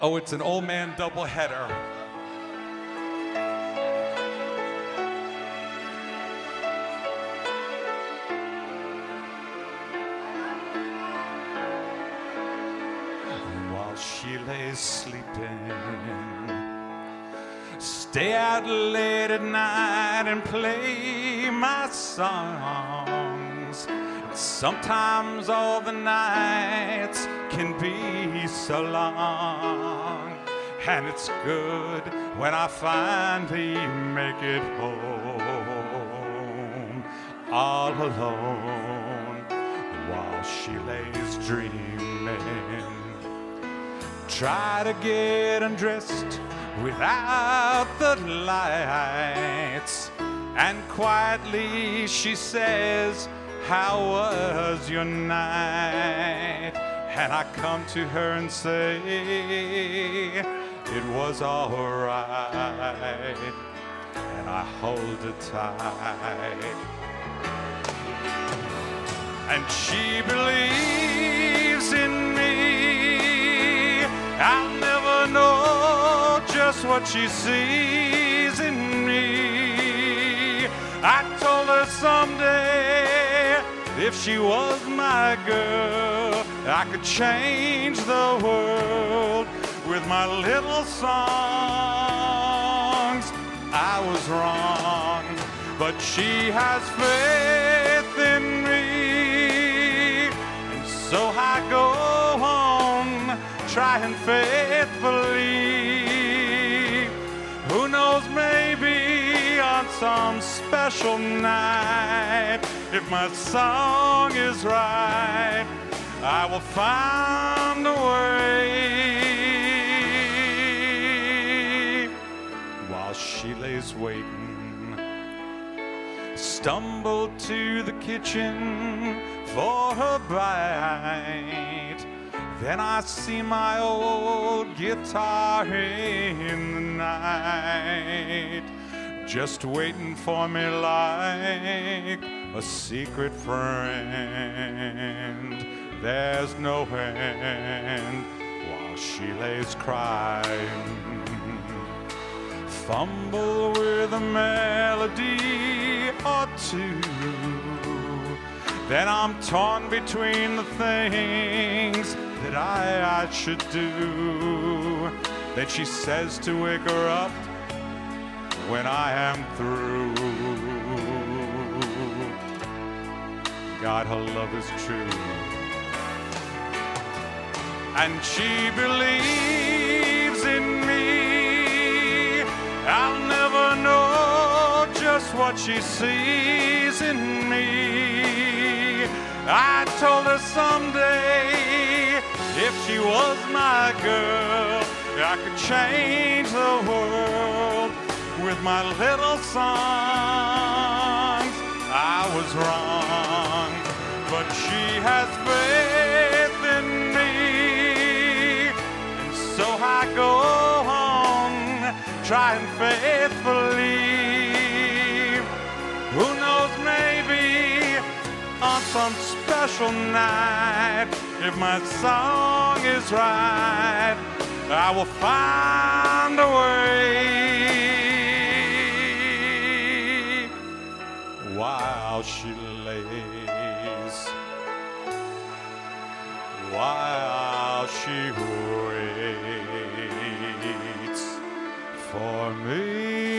Oh, it's an old man doubleheader. While she lays sleeping, stay out late at night and play my songs. Sometimes all the nights can be so long, and it's good when I finally make it home, all alone, while she lays dreaming. Try to get undressed without the lights, and quietly she says, "How was your night?" And I come to her and say, "It was all right," and I hold her tight. And she believes in me. I'll never know just what she sees in me. I told her someday, if she was my girl, I could change the world with my little songs. I was wrong, but she has faith in me, and so I go on trying faithfully. Who knows, maybe on some special night, if my song is right, I will find a way. While she lays waiting, stumble to the kitchen for her bite. Then I see my old guitar in the night, just waiting for me like a secret friend. There's no end while she lays crying. Fumble with a melody or two, then I'm torn between the things that I should do. Then she says to wake her up when I am through. God, her love is true, and she believes in me. I'll never know just what she sees in me. I told her someday, if she was my girl, I could change the world with my little songs. I was wrong, but she has faith in me, and so I go on trying faithfully. Who knows, maybe on some special night, if my song is right, I will find a way. While she lays, while she waits for me.